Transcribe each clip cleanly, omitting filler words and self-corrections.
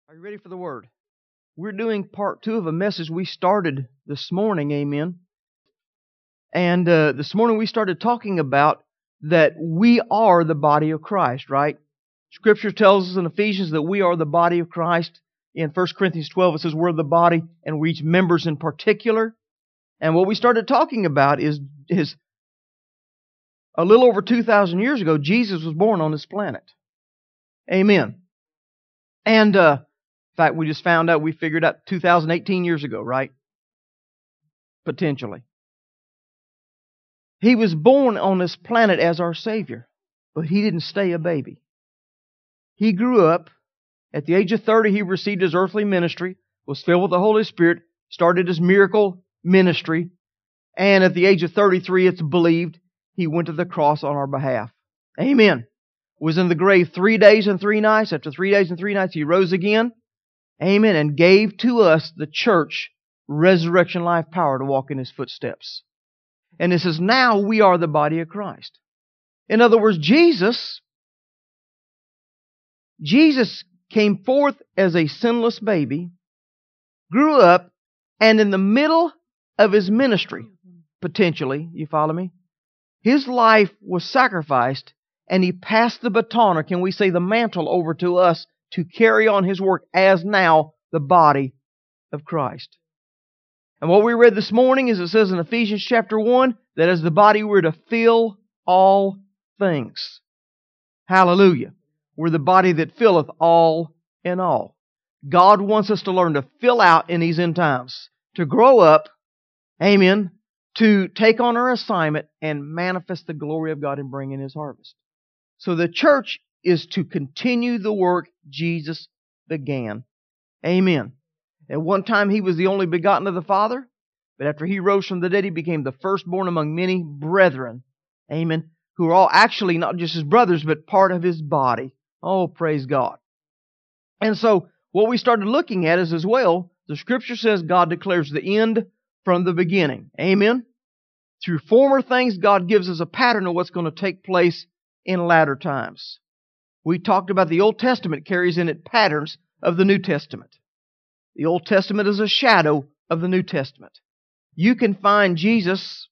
Are you ready for the word? We're doing part 2 of a message we started this morning, amen. And this morning we started talking about that we are the body of Christ, right? Scripture tells us in Ephesians that we are the body of Christ. In 1 Corinthians 12 it says we're the body and we're each members in particular. And what we started talking about is a little over 2,000 years ago, Jesus was born on this planet. Amen. And in fact, we just found out, we figured out 2018 years ago, right? Potentially. He was born on this planet as our Savior, but He didn't stay a baby. He grew up. At the age of 30, He received His earthly ministry, was filled with the Holy Spirit, started His miracle ministry, and at the age of 33, it's believed, He went to the cross on our behalf. Amen. Was in the grave 3 days and 3 nights. After 3 days and 3 nights, He rose again. Amen. And gave to us, the church, resurrection life power to walk in His footsteps. And it says, now we are the body of Christ. In other words, Jesus came forth as a sinless baby, grew up, and in the middle of His ministry, potentially, you follow me? His life was sacrificed, and He passed the baton, or can we say the mantle, over to us to carry on His work as now the body of Christ. And what we read this morning is it says in Ephesians chapter 1 that as the body we're to fill all things. Hallelujah. We're the body that filleth all in all. God wants us to learn to fill out in these end times, to grow up, amen, to take on our assignment and manifest the glory of God and bring in His harvest. So the church is to continue the work Jesus began. Amen. At one time He was the only begotten of the Father, but after He rose from the dead, He became the firstborn among many brethren. Amen. Who are all actually not just His brothers, but part of His body. Oh, praise God. And so what we started looking at is as well, the Scripture says God declares the end from the beginning. Amen. Through former things, God gives us a pattern of what's going to take place in latter times. We talked about the Old Testament carries in it patterns of the New Testament. The Old Testament is a shadow of the New Testament. You can find Jesus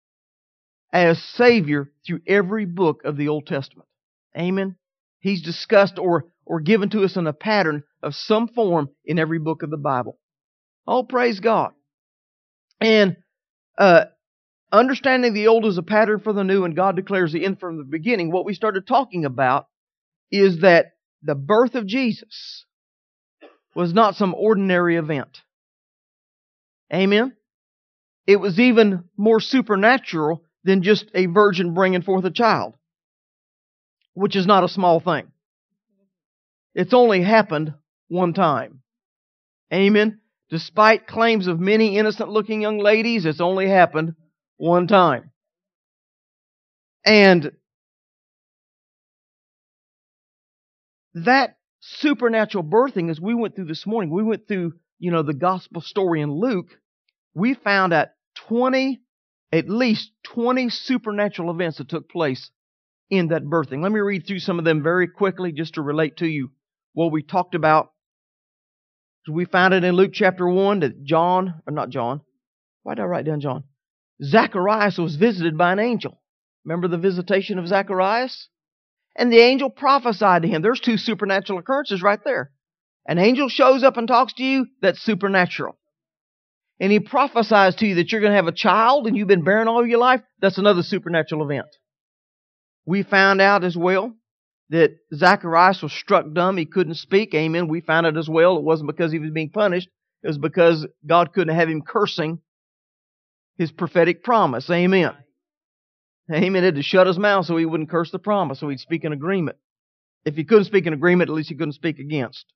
as Savior through every book of the Old Testament. Amen. He's discussed or given to us in a pattern of some form in every book of the Bible. Oh, praise God. And understanding the old is a pattern for the new, and God declares the end from the beginning, what we started talking about is that the birth of Jesus was not some ordinary event. Amen? It was even more supernatural than just a virgin bringing forth a child, which is not a small thing. It's only happened one time. Amen? Despite claims of many innocent-looking young ladies, it's only happened one time. And that supernatural birthing, as we went through this morning, we went through, the gospel story in Luke, we found out at least 20 supernatural events that took place in that birthing. Let me read through some of them very quickly just to relate to you what we talked about. We found it in Luke chapter 1 that why did I write down John? Zacharias was visited by an angel. Remember the visitation of Zacharias? And the angel prophesied to him. There's 2 supernatural occurrences right there. An angel shows up and talks to you, that's supernatural. And he prophesies to you that you're going to have a child and you've been barren all your life, that's another supernatural event. We found out as well that Zacharias was struck dumb. He couldn't speak. Amen. We found out as well it wasn't because he was being punished. It was because God couldn't have him cursing His prophetic promise. Amen. Amen. He had to shut his mouth so he wouldn't curse the promise, so he'd speak in agreement. If he couldn't speak in agreement, at least he couldn't speak against.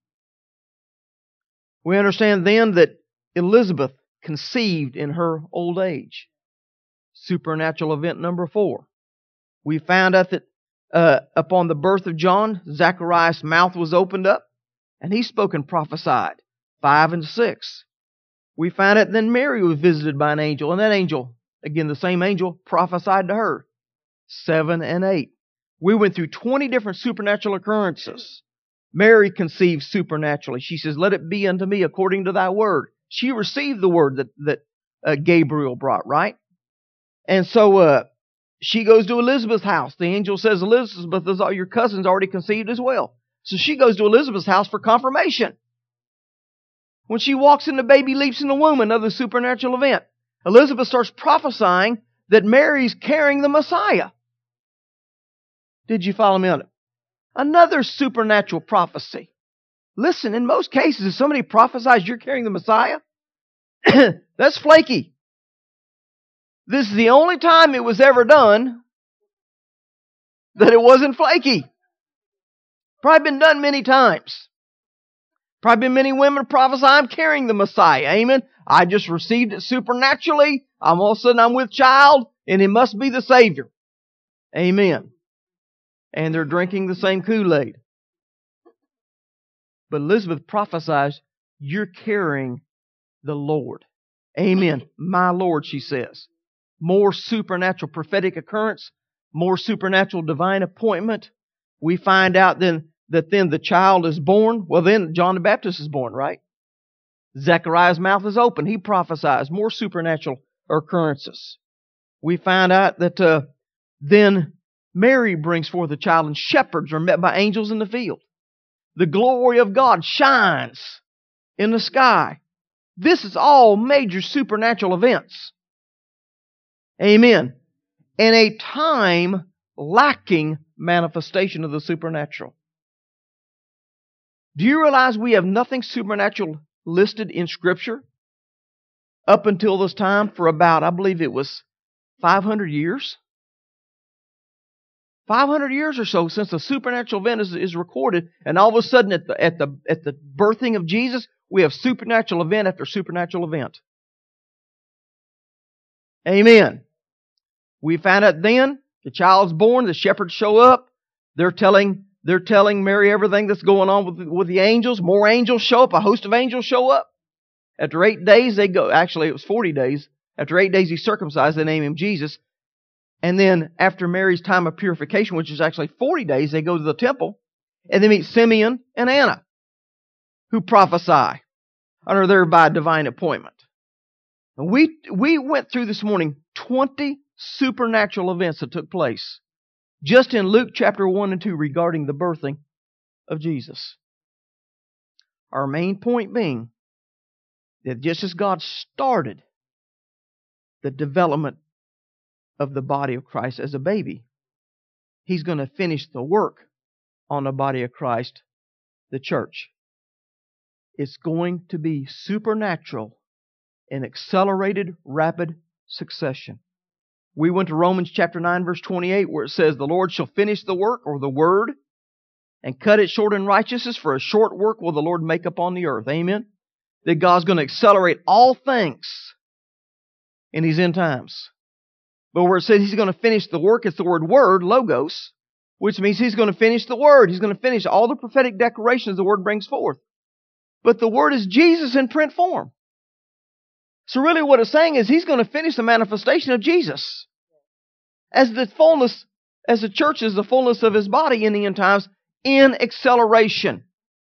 We understand then that Elizabeth conceived in her old age. Supernatural event number 4. We found out that upon the birth of John, Zacharias' mouth was opened up, and he spoke and prophesied. 5 and 6. We find out then Mary was visited by an angel, and that angel, again the same angel, prophesied to her. 7 and 8. We went through 20 different supernatural occurrences. Mary conceived supernaturally. She says, let it be unto me according to thy word. She received the word that Gabriel brought, right? And so she goes to Elizabeth's house. The angel says, Elizabeth, your cousin's already conceived as well. So she goes to Elizabeth's house for confirmation. When she walks in, the baby leaps in the womb, another supernatural event. Elizabeth starts prophesying that Mary's carrying the Messiah. Did you follow me on it? Another supernatural prophecy. Listen, in most cases, if somebody prophesies you're carrying the Messiah, that's flaky. This is the only time it was ever done that it wasn't flaky. Probably been done many times. Probably been many women prophesy, I'm carrying the Messiah. Amen. I just received it supernaturally. All of a sudden I'm with child, and it must be the Savior. Amen. And they're drinking the same Kool-Aid. But Elizabeth prophesies, you're carrying the Lord. Amen. My Lord, she says. More supernatural prophetic occurrence, more supernatural divine appointment. We find out then that the child is born. Well, then John the Baptist is born, right? Zechariah's mouth is open. He prophesies more supernatural occurrences. We find out that then Mary brings forth a child, and shepherds are met by angels in the field. The glory of God shines in the sky. This is all major supernatural events. Amen. In a time lacking manifestation of the supernatural. Do you realize we have nothing supernatural listed in Scripture up until this time for about, I believe it was 500 years? 500 years or so since a supernatural event is recorded, and all of a sudden at the birthing of Jesus, we have supernatural event after supernatural event. Amen. We found out then, the child's born, the shepherds show up, they're telling Mary everything that's going on with the angels. More angels show up, a host of angels show up. After 8 days, they go, actually it was 40 days. After 8 days, he's circumcised, they name him Jesus. And then after Mary's time of purification, which is actually 40 days, they go to the temple and they meet Simeon and Anna, who prophesy and are there by divine appointment. And we went through this morning 20 supernatural events that took place just in Luke chapter 1 and 2 regarding the birthing of Jesus. Our main point being that just as God started the development of the body of Christ as a baby, He's going to finish the work on the body of Christ, the church. It's going to be supernatural in accelerated, rapid succession. We went to Romans chapter 9, verse 28, where it says, the Lord shall finish the work, or the word, and cut it short in righteousness, for a short work will the Lord make upon the earth. Amen? That God's going to accelerate all things in these end times. But where it says He's going to finish the work, it's the word logos, which means He's going to finish the Word. He's going to finish all the prophetic declarations the Word brings forth. But the Word is Jesus in print form. So really what it's saying is He's going to finish the manifestation of Jesus. As the church is the fullness of His body in the end times, in acceleration.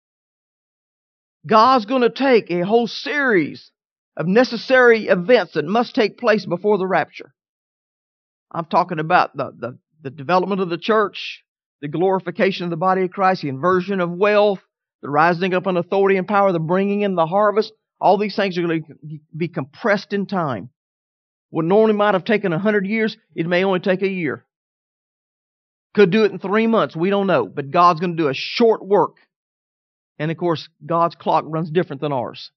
God's going to take a whole series of necessary events that must take place before the rapture. I'm talking about the development of the church, the glorification of the body of Christ, the inversion of wealth, the rising up in authority and power, the bringing in the harvest. All these things are going to be compressed in time. What normally might have taken 100 years, it may only take a year. Could do it in 3 months. We don't know. But God's going to do a short work. And of course, God's clock runs different than ours.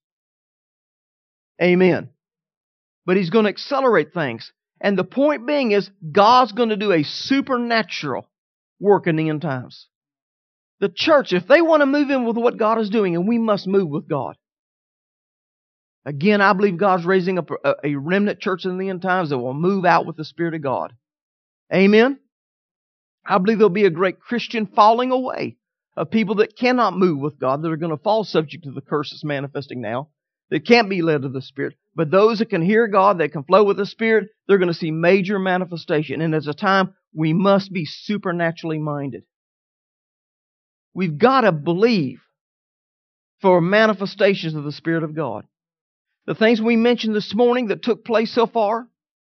Amen. But He's going to accelerate things. And the point being is, God's going to do a supernatural work in the end times. The church, if they want to move in with what God is doing, and we must move with God. Again, I believe God's raising up a remnant church in the end times that will move out with the Spirit of God. Amen? I believe there'll be a great Christian falling away of people that cannot move with God, that are going to fall subject to the curse that's manifesting now, that can't be led to the Spirit. But those that can hear God, that can flow with the Spirit, they're going to see major manifestation. And as a time, we must be supernaturally minded. We've got to believe for manifestations of the Spirit of God. The things we mentioned this morning that took place so far,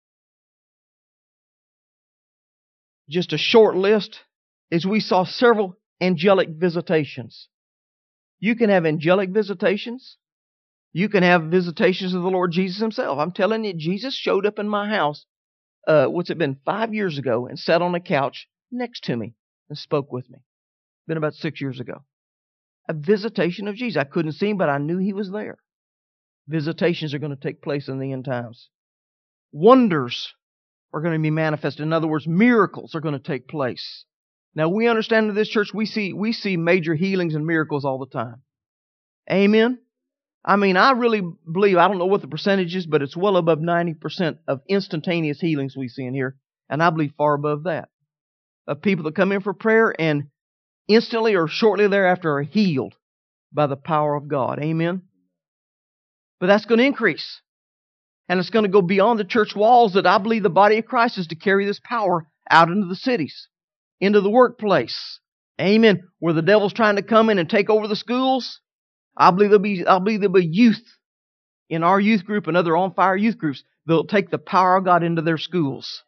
just a short list, is we saw several angelic visitations. You can have angelic visitations. You can have visitations of the Lord Jesus Himself. I'm telling you, Jesus showed up in my house, 5 years ago, and sat on a couch next to me and spoke with me. Been about 6 years ago. A visitation of Jesus. I couldn't see Him, but I knew He was there. Visitations are going to take place in the end times. Wonders are going to be manifested. In other words, miracles are going to take place. Now, we understand in this church, we see major healings and miracles all the time. Amen? I mean, I really believe, I don't know what the percentage is, but it's well above 90% of instantaneous healings we see in here. And I believe far above that. Of people that come in for prayer and instantly or shortly thereafter are healed by the power of God. Amen? But that's going to increase. And it's going to go beyond the church walls, that I believe the body of Christ is to carry this power out into the cities, into the workplace. Amen. Where the devil's trying to come in and take over the schools, I believe there'll be youth in our youth group and other on fire youth groups that'll take the power of God into their schools.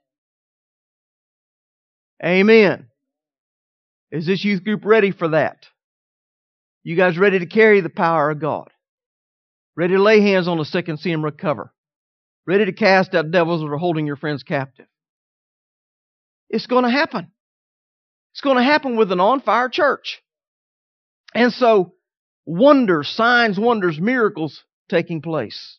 Amen. Is this youth group ready for that? You guys ready to carry the power of God? Ready to lay hands on the sick and see them recover? Ready to cast out devils that are holding your friends captive? It's going to happen. It's going to happen with an on-fire church. And so, wonders, signs, wonders, miracles taking place.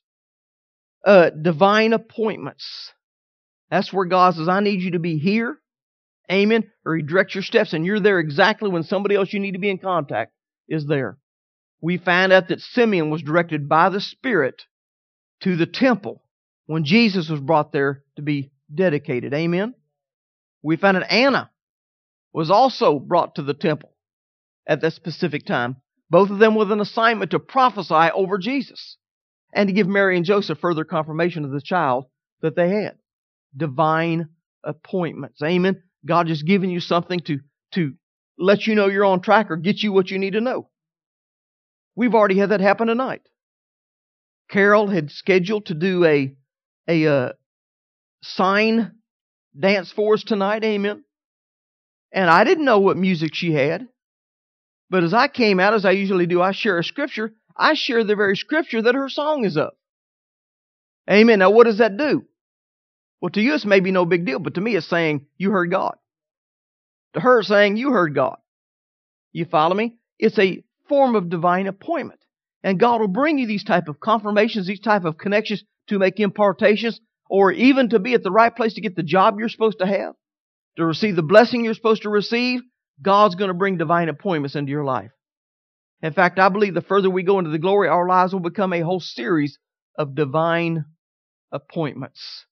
Divine appointments. That's where God says, I need you to be here. Amen. Or He directs your steps, and you're there exactly when somebody else you need to be in contact is there. We find out that Simeon was directed by the Spirit to the temple when Jesus was brought there to be dedicated. Amen. We find that Anna was also brought to the temple at that specific time. Both of them with an assignment to prophesy over Jesus and to give Mary and Joseph further confirmation of the child that they had. Divine appointments. Amen. God just giving you something to let you know you're on track or get you what you need to know. We've already had that happen tonight. Carol had scheduled to do a sign dance for us tonight. Amen. And I didn't know what music she had. But as I came out, as I usually do, I share a scripture. I share the very scripture that her song is of. Amen. Now what does that do? Well, to you it's maybe no big deal, but to me it's saying, you heard God. To her it's saying, you heard God. You follow me? It's a form of divine appointment. And God will bring you these type of confirmations, these type of connections to make impartations, or even to be at the right place to get the job you're supposed to have, to receive the blessing you're supposed to receive. God's going to bring divine appointments into your life. In fact, I believe the further we go into the glory, our lives will become a whole series of divine appointments.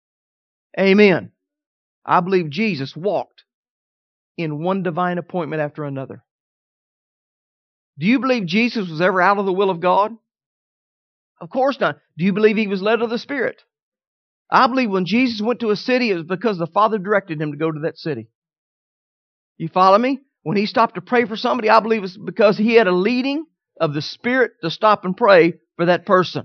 Amen. I believe Jesus walked in one divine appointment after another. Do you believe Jesus was ever out of the will of God? Of course not. Do you believe He was led of the Spirit? I believe when Jesus went to a city, it was because the Father directed Him to go to that city. You follow me? When He stopped to pray for somebody, I believe it's because He had a leading of the Spirit to stop and pray for that person.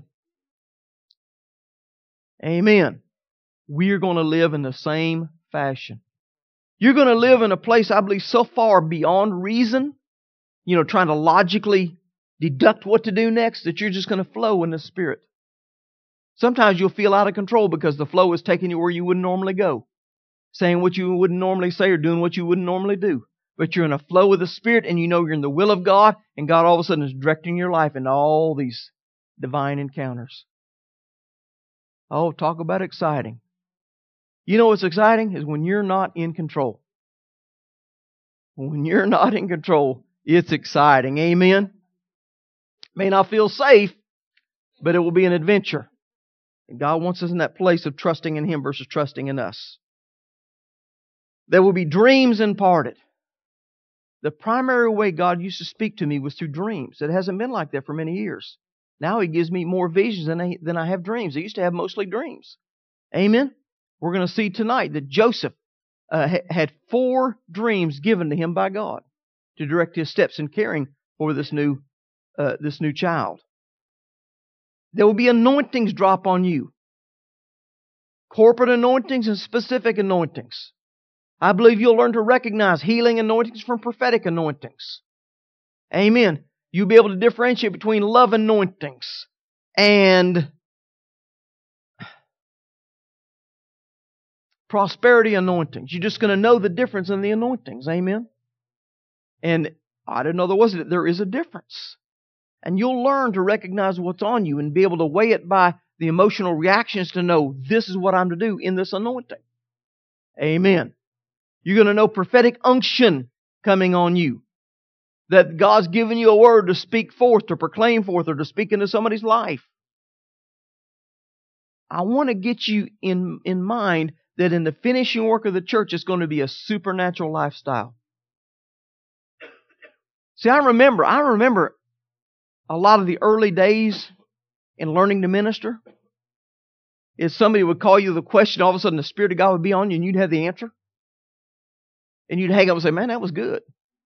Amen. We're going to live in the same fashion. You're going to live in a place, I believe, so far beyond reason, trying to logically deduct what to do next, that you're just going to flow in the Spirit. Sometimes you'll feel out of control because the flow is taking you where you wouldn't normally go, saying what you wouldn't normally say or doing what you wouldn't normally do. But you're in a flow with the Spirit, and you know you're in the will of God, and God all of a sudden is directing your life into all these divine encounters. Oh, talk about exciting. You know what's exciting? Is when you're not in control. When you're not in control, it's exciting. Amen? May not feel safe, but it will be an adventure. And God wants us in that place of trusting in Him versus trusting in us. There will be dreams imparted. The primary way God used to speak to me was through dreams. It hasn't been like that for many years. Now He gives me more visions than I have dreams. I used to have mostly dreams. Amen? We're going to see tonight that Joseph had 4 dreams given to him by God. to direct his steps in caring for this new child. There will be anointings drop on you. Corporate anointings and specific anointings. I believe you'll learn to recognize healing anointings from prophetic anointings. Amen. You'll be able to differentiate between love anointings and prosperity anointings. You're just going to know the difference in the anointings. Amen. And I didn't know there is a difference. And you'll learn to recognize what's on you and be able to weigh it by the emotional reactions to know this is what I'm to do in this anointing. Amen. You're going to know prophetic unction coming on you. That God's given you a word to speak forth, to proclaim forth, or to speak into somebody's life. I want to get you in mind that in the finishing work of the church, it's going to be a supernatural lifestyle. See, I remember a lot of the early days in learning to minister. If somebody would call you the question, all of a sudden the Spirit of God would be on you and you'd have the answer. And you'd hang up and say, man, that was good.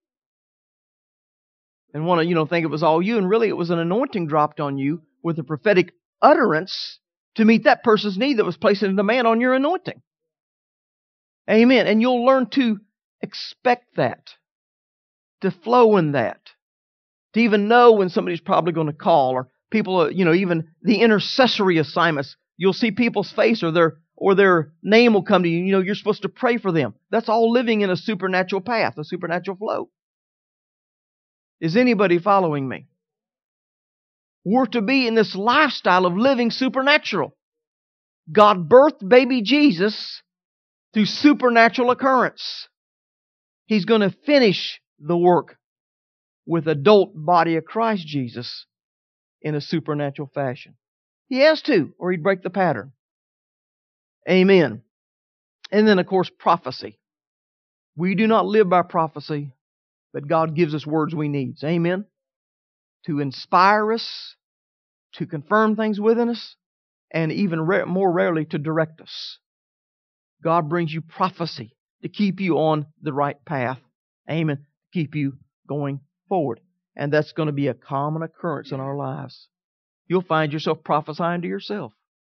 And want to, think it was all you. And really it was an anointing dropped on you with a prophetic utterance to meet that person's need that was placing a demand on your anointing. Amen. And you'll learn to expect that, to flow in that, to even know when somebody's probably going to call, or people, even the intercessory assignments. You'll see people's face or their name will come to you. You're supposed to pray for them. That's all living in a supernatural path, a supernatural flow. Is anybody following me? We're to be in this lifestyle of living supernatural. God birthed baby Jesus through supernatural occurrence. He's going to finish the work with adult body of Christ Jesus in a supernatural fashion. He has to, or he'd break the pattern. Amen. And then, of course, prophecy. We do not live by prophecy, but God gives us words we need. Amen. To inspire us, to confirm things within us, and even more rarely to direct us. God brings you prophecy to keep you on the right path. Amen. To keep you going forward. And that's going to be a common occurrence in our lives. You'll find yourself prophesying to yourself.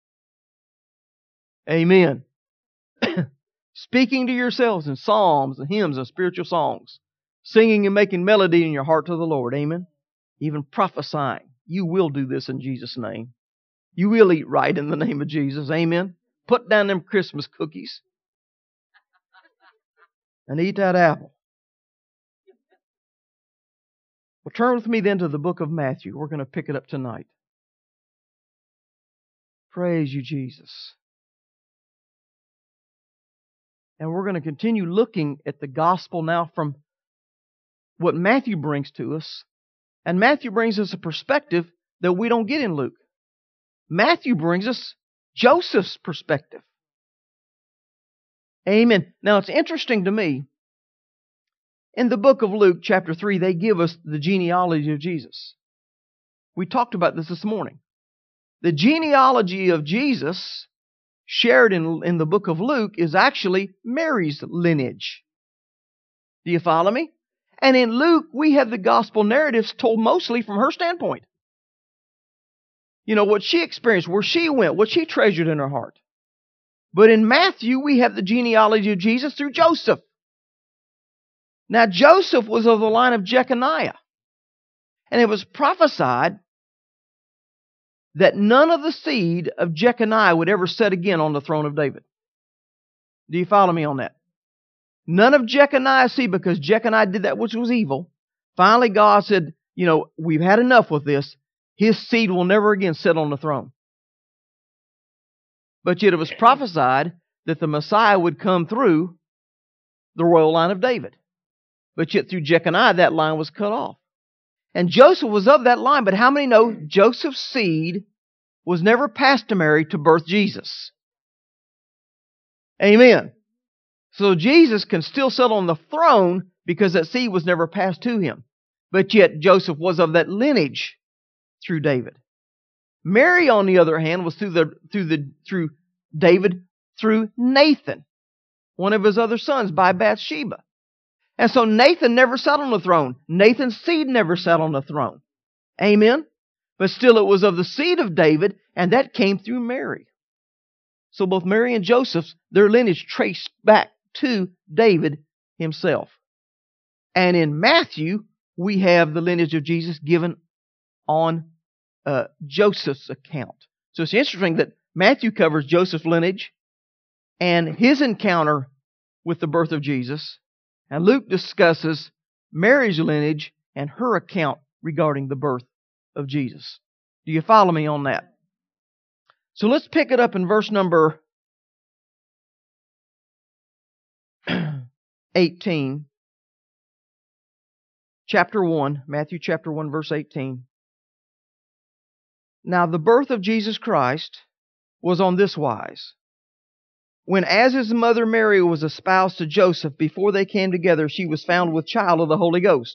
Amen. Speaking to yourselves in psalms and hymns and spiritual songs. Singing and making melody in your heart to the Lord. Amen. Even prophesying. You will do this in Jesus' name. You will eat right in the name of Jesus. Amen. Put down them Christmas cookies. And eat that apple. Well, turn with me then to the book of Matthew. We're going to pick it up tonight. Praise you, Jesus. And we're going to continue looking at the gospel now from what Matthew brings to us. And Matthew brings us a perspective that we don't get in Luke. Matthew brings us Joseph's perspective. Amen. Now it's interesting to me. In the book of Luke, chapter 3, they give us the genealogy of Jesus. We talked about this morning. The genealogy of Jesus, shared in the book of Luke, is actually Mary's lineage. Do you follow me? And in Luke, we have the gospel narratives told mostly from her standpoint. What she experienced, where she went, what she treasured in her heart. But in Matthew, we have the genealogy of Jesus through Joseph. Now, Joseph was of the line of Jeconiah. And it was prophesied that none of the seed of Jeconiah would ever sit again on the throne of David. Do you follow me on that? None of Jeconiah's seed, because Jeconiah did that which was evil. Finally, God said, we've had enough with this. His seed will never again sit on the throne. But yet it was prophesied that the Messiah would come through the royal line of David. But yet through Jeconiah, that line was cut off. And Joseph was of that line, but how many know Joseph's seed was never passed to Mary to birth Jesus? Amen. So Jesus can still sit on the throne because that seed was never passed to him. But yet Joseph was of that lineage through David. Mary, on the other hand, was through David through Nathan, one of his other sons, by Bathsheba. And so Nathan never sat on the throne. Nathan's seed never sat on the throne. Amen? But still it was of the seed of David, and that came through Mary. So both Mary and Joseph, their lineage traced back to David himself. And in Matthew, we have the lineage of Jesus given on Joseph's account. So it's interesting that Matthew covers Joseph's lineage and his encounter with the birth of Jesus, and Luke discusses Mary's lineage and her account regarding the birth of Jesus. Do you follow me on that? So let's pick it up in verse number 18. Chapter 1, Matthew chapter 1, verse 18. Now the birth of Jesus Christ was on this wise. When as his mother Mary was espoused to Joseph, before they came together, she was found with child of the Holy Ghost.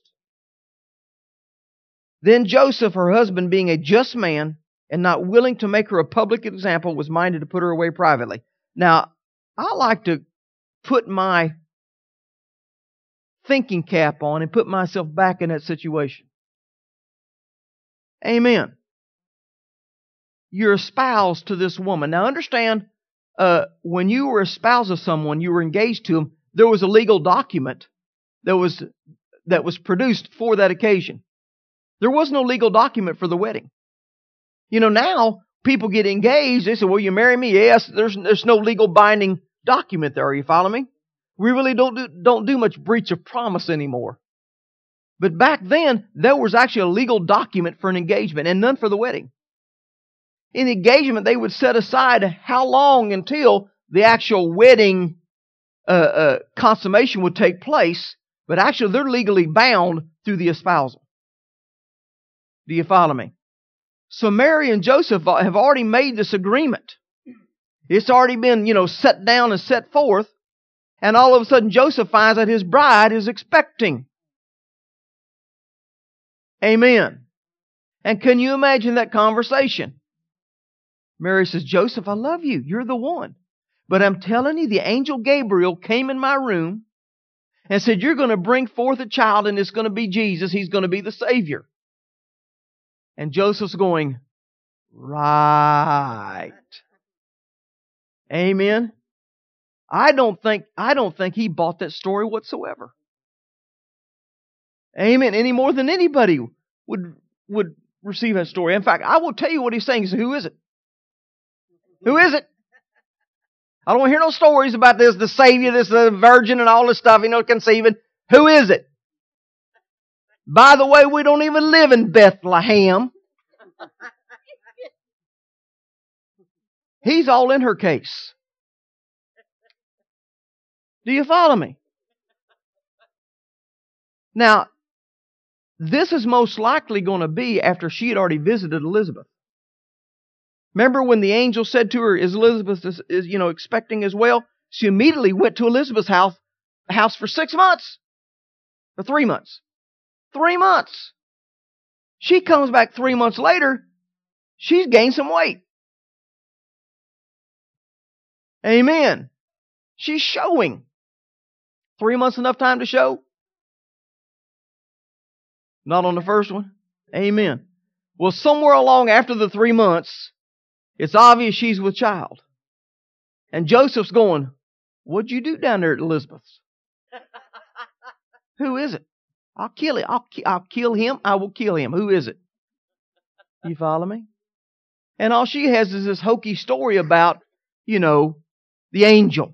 Then Joseph, her husband, being a just man, and not willing to make her a public example, was minded to put her away privately. Now, I like to put my thinking cap on and put myself back in that situation. Amen. You're espoused to this woman. Now understand, when you were espoused to someone, you were engaged to them, there was a legal document that was produced for that occasion. There was no legal document for the wedding. You know, now people get engaged, they say, "Will you marry me?" Yes, there's no legal binding document there. Are you following me? We really don't do much breach of promise anymore. But back then, there was actually a legal document for an engagement and none for the wedding. In the engagement, they would set aside how long until the actual wedding consummation would take place, but actually they're legally bound through the espousal. Do you follow me? So Mary and Joseph have already made this agreement. It's already been, set down and set forth. And all of a sudden Joseph finds that his bride is expecting. Amen. And can you imagine that conversation? Mary says, "Joseph, I love you. You're the one. But I'm telling you, the angel Gabriel came in my room and said, you're going to bring forth a child and it's going to be Jesus. He's going to be the Savior." And Joseph's going, "Right." Amen. I don't think he bought that story whatsoever. Amen. Any more than anybody would receive that story. In fact, I will tell you what he's saying. He said, "Who is it? Who is it? I don't want to hear no stories about this, the Savior, this the virgin and all this stuff, conceiving. Who is it? By the way, we don't even live in Bethlehem." He's all in her case. Do you follow me? Now, this is most likely going to be after she had already visited Elizabeth. Remember when the angel said to her, "Is Elizabeth is expecting as well?" She immediately went to Elizabeth's house for 6 months. For 3 months. 3 months. She comes back 3 months later. She's gained some weight. Amen. She's showing. 3 months enough time to show? Not on the first one? Amen. Well, somewhere along after the 3 months, it's obvious she's with child. And Joseph's going, "What'd you do down there at Elizabeth's?" "Who is it? I'll kill it. I'll kill him. I will kill him. Who is it?" You follow me? And all she has is this hokey story about, the angel.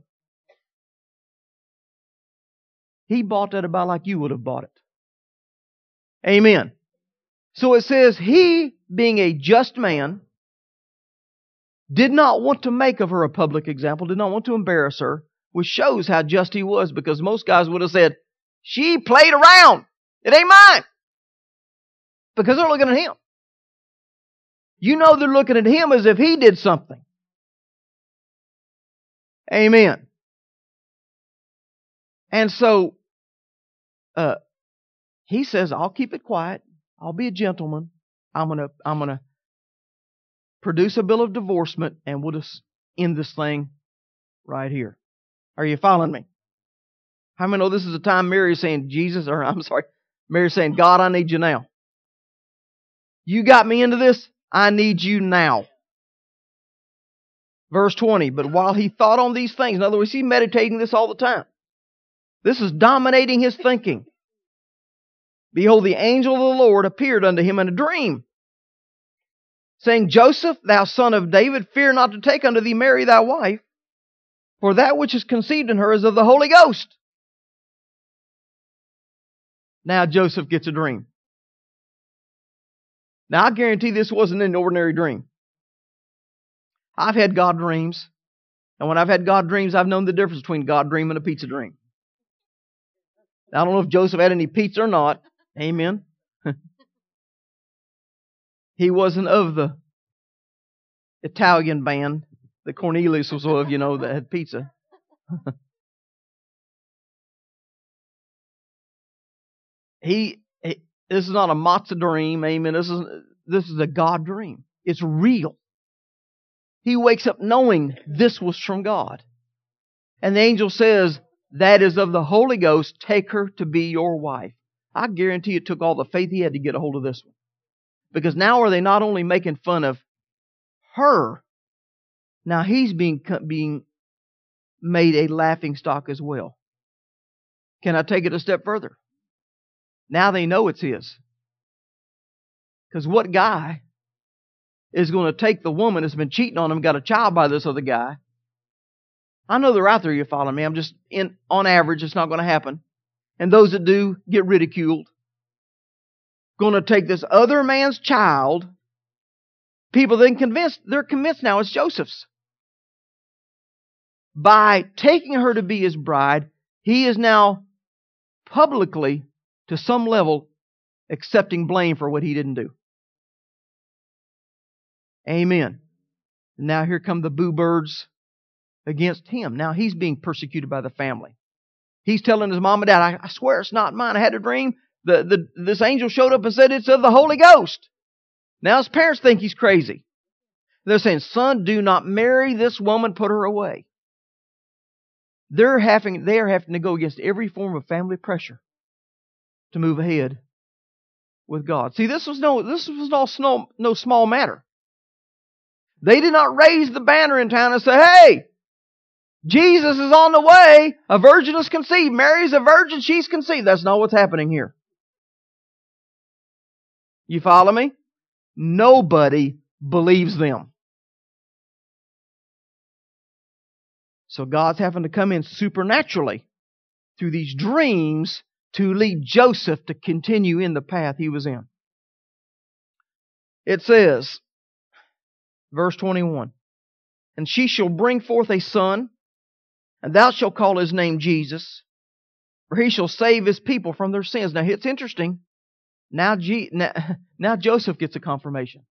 He bought that about like you would have bought it. Amen. So it says, he, being a just man, did not want to make of her a public example, did not want to embarrass her, which shows how just he was, because most guys would have said, "She played around. It ain't mine." Because they're looking at him. They're looking at him as if he did something. Amen. And so, he says, "I'll keep it quiet. I'll be a gentleman. I'm gonna produce a bill of divorcement, and we'll just end this thing right here." Are you following me? How many know this is the time Mary is saying, Mary's saying, God, I need you now. You got me into this. I need you now. Verse 20, but while he thought on these things, in other words, he's meditating this all the time. This is dominating his thinking. Behold, the angel of the Lord appeared unto him in a dream, saying, Joseph, thou son of David, fear not to take unto thee Mary thy wife, for that which is conceived in her is of the Holy Ghost. Now Joseph gets a dream. Now I guarantee this wasn't an ordinary dream. I've had God dreams. And when I've had God dreams, I've known the difference between God dream and a pizza dream. Now, I don't know if Joseph had any pizza or not. Amen. He wasn't of the Italian band that Cornelius was of, that had pizza. This is not a matzah dream. Amen. This is a God dream. It's real. He wakes up knowing this was from God. And the angel says, that is of the Holy Ghost, take her to be your wife. I guarantee it took all the faith he had to get a hold of this one. Because now are they not only making fun of her, now he's being made a laughing stock as well. Can I take it a step further? Now they know it's his. Because what guy is going to take the woman that's been cheating on him, got a child by this other guy? I know they're out there, you follow me. I'm just, on average, it's not going to happen. And those that do get ridiculed. Going to take this other man's child. People they're convinced now it's Joseph's. By taking her to be his bride, he is now publicly, to some level, accepting blame for what he didn't do. Amen. Now here come the boo birds against him. Now he's being persecuted by the family. He's telling his mom and dad, I swear it's not mine. I had a dream. This angel showed up and said it's of the Holy Ghost. Now his parents think he's crazy. They're saying, son, do not marry this woman. Put her away. They are having to go against every form of family pressure to move ahead with God. See, this was no small matter. They did not raise the banner in town and say, hey, Jesus is on the way. A virgin is conceived. Mary's a virgin. She's conceived. That's not what's happening here. You follow me? Nobody believes them. So God's having to come in supernaturally through these dreams to lead Joseph to continue in the path he was in. It says, verse 21, and she shall bring forth a son, and thou shalt call his name Jesus, for he shall save his people from their sins. Now it's interesting. Now Joseph gets a confirmation.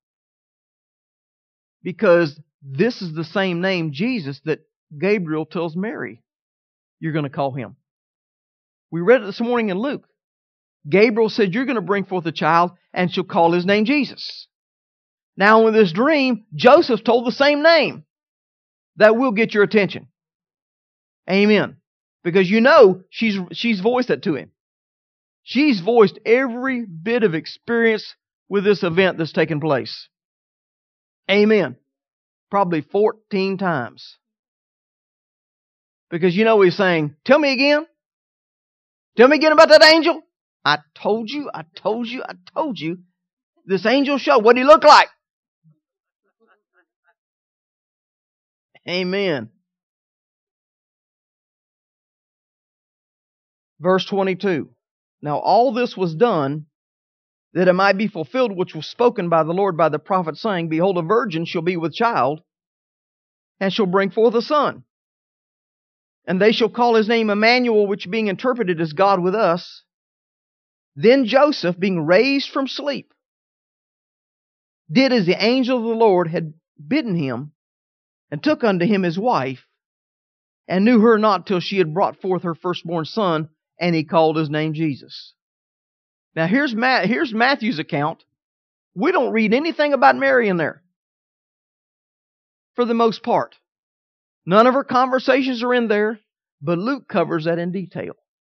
Because this is the same name, Jesus, that Gabriel tells Mary you're going to call him. We read it this morning in Luke. Gabriel said, you're going to bring forth a child and shall call his name Jesus. Now in this dream, Joseph told the same name. That will get your attention. Amen. Because she's voiced that to him. She's voiced every bit of experience with this event that's taken place. Amen. Probably 14 times. Because he's saying, tell me again. Tell me again about that angel. I told you. This angel showed. What did he look like? Amen. Verse 22. Now all this was done that it might be fulfilled which was spoken by the Lord by the prophet, saying, behold, a virgin shall be with child, and shall bring forth a son. And they shall call his name Emmanuel, which being interpreted is God with us. Then Joseph, being raised from sleep, did as the angel of the Lord had bidden him, and took unto him his wife, and knew her not till she had brought forth her firstborn son, and he called his name Jesus. Now here's Matthew's account. We don't read anything about Mary in there. For the most part. None of her conversations are in there, but Luke covers that in detail.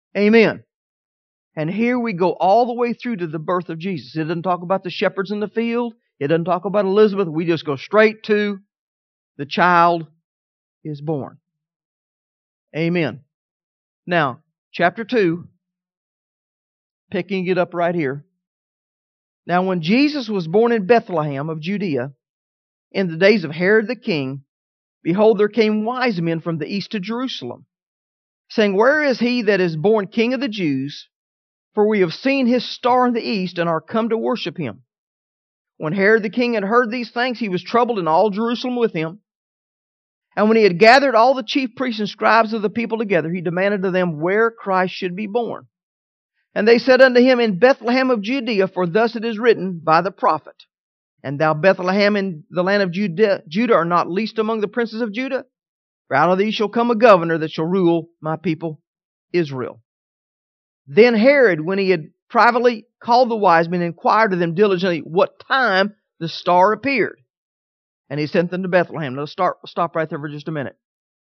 Amen. And here we go all the way through to the birth of Jesus. It doesn't talk about the shepherds in the field. It doesn't talk about Elizabeth. We just go straight to the child is born. Amen. Now, chapter 2, picking it up right here. Now, when Jesus was born in Bethlehem of Judea, in the days of Herod the king, behold, there came wise men from the east to Jerusalem, saying, Where is he that is born King of the Jews? For we have seen his star in the east, and are come to worship him. When Herod the king had heard these things, he was troubled, and all Jerusalem with him. And when he had gathered all the chief priests and scribes of the people together, he demanded of them where Christ should be born. And they said unto him, In Bethlehem of Judea, for thus it is written by the prophet, And thou, Bethlehem, in the land of Judah, are not least among the princes of Judah. For out of thee shall come a governor that shall rule my people Israel. Then Herod, when he had privately called the wise men, inquired of them diligently what time the star appeared. And he sent them to Bethlehem. Now stop right there for just a minute.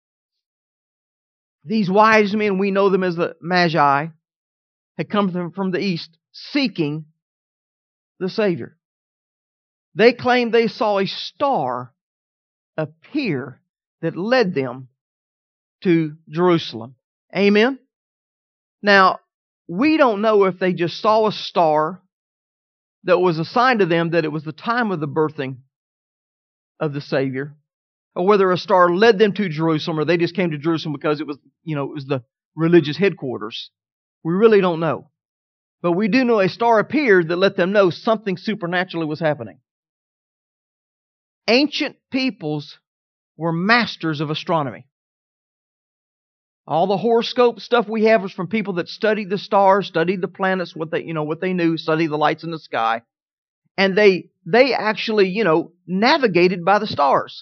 These wise men, we know them as the Magi, had come from the east seeking the Savior. They claimed they saw a star appear that led them to Jerusalem. Amen? Now, we don't know if they just saw a star that was a sign to them that it was the time of the birthing of the Savior, or whether a star led them to Jerusalem, or they just came to Jerusalem because it was, it was the religious headquarters. We really don't know. But we do know a star appeared that let them know something supernaturally was happening. Ancient peoples were masters of astronomy. All the horoscope stuff we have was from people that studied the stars, studied the planets, what they knew, studied the lights in the sky. And they actually, navigated by the stars.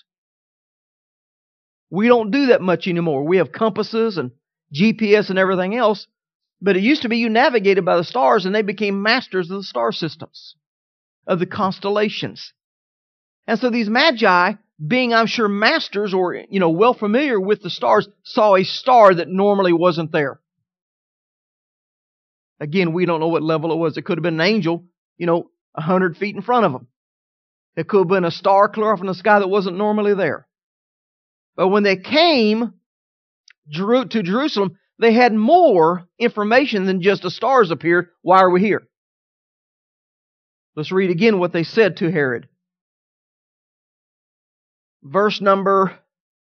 We don't do that much anymore. We have compasses and GPS and everything else. But it used to be you navigated by the stars, and they became masters of the star systems, of the constellations. And so these magi, being, I'm sure, masters or, well familiar with the stars, saw a star that normally wasn't there. Again, we don't know what level it was. It could have been an angel, 100 feet in front of them. It could have been a star clear off in the sky that wasn't normally there. But when they came to Jerusalem, they had more information than just the stars appeared. Why are we here? Let's read again what they said to Herod. Verse number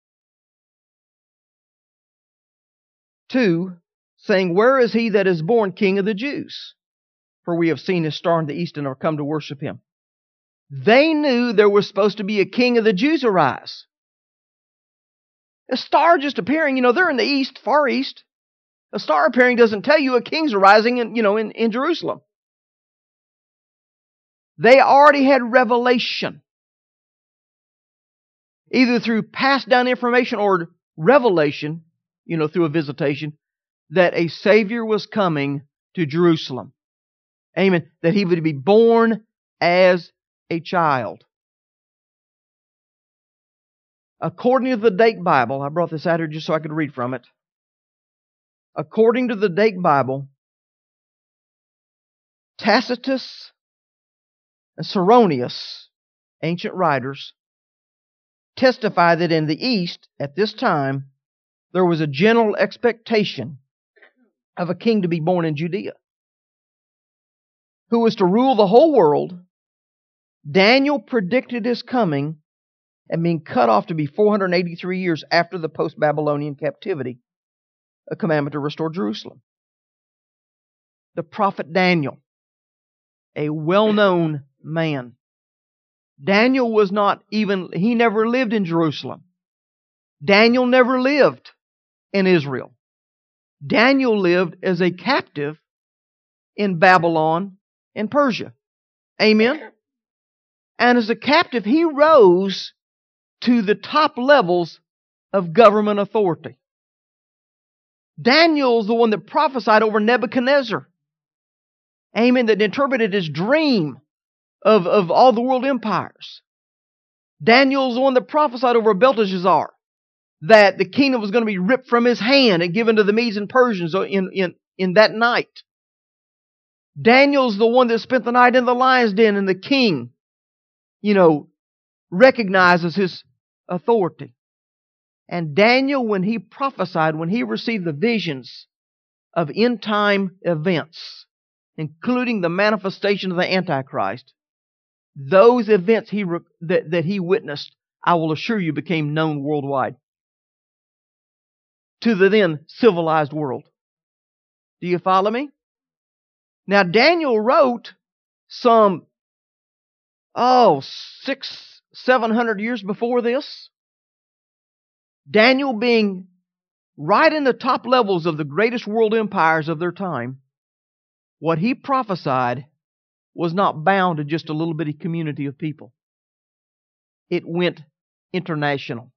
2, saying, Where is he that is born King of the Jews? For we have seen his star in the east and are come to worship him. They knew there was supposed to be a King of the Jews arise. A star just appearing, they're in the east, far east. A star appearing doesn't tell you a king's arising in Jerusalem. They already had revelation, either through passed down information or revelation, through a visitation, that a Savior was coming to Jerusalem. Amen. That he would be born as a child. According to the Dake Bible, I brought this out here just so I could read from it. According to the Dake Bible, Tacitus and Cyrenius, ancient writers, testify that in the East, at this time, there was a general expectation of a king to be born in Judea, who was to rule the whole world. Daniel predicted his coming and being cut off to be 483 years after the post-Babylonian captivity, a commandment to restore Jerusalem. The prophet Daniel, a well-known man. Daniel was he never lived in Jerusalem. Daniel never lived in Israel. Daniel lived as a captive in Babylon and Persia. Amen? And as a captive, he rose to the top levels of government authority. Daniel's the one that prophesied over Nebuchadnezzar. Amen. That interpreted his dream of all the world empires. Daniel's the one that prophesied over Belteshazzar that the kingdom was going to be ripped from his hand and given to the Medes and Persians in in that night. Daniel's the one that spent the night in the lion's den, and the king, recognizes his authority. And Daniel, when he prophesied, when he received the visions of end-time events, including the manifestation of the Antichrist, those events that he witnessed, I will assure you, became known worldwide to the then civilized world. Do you follow me? Now, Daniel wrote some, 700 years before this. Daniel being right in the top levels of the greatest world empires of their time, what he prophesied was not bound to just a little bitty community of people. It went international.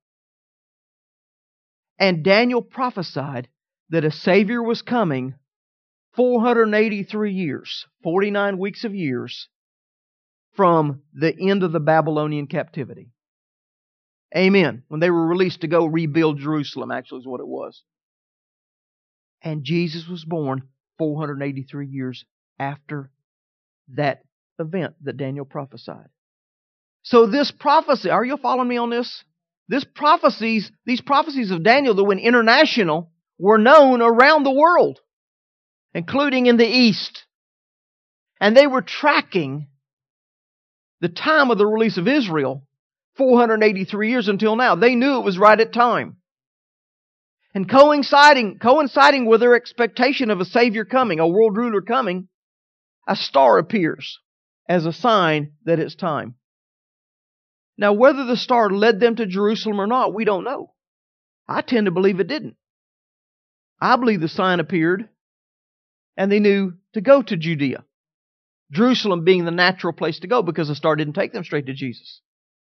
And Daniel prophesied that a Savior was coming 483 years, 49 weeks of years, from the end of the Babylonian captivity. Amen. When they were released to go rebuild Jerusalem, actually is what it was. And Jesus was born 483 years after that event that Daniel prophesied. So this prophecy, are you following me on this? These prophecies of Daniel that went international were known around the world, including in the East. And they were tracking the time of the release of Israel, 483 years until now. They knew it was right at time. And coinciding with their expectation of a Savior coming, a world ruler coming, a star appears as a sign that it's time. Now, whether the star led them to Jerusalem or not, we don't know. I tend to believe it didn't. I believe the sign appeared and they knew to go to Judea. Jerusalem being the natural place to go because the star didn't take them straight to Jesus.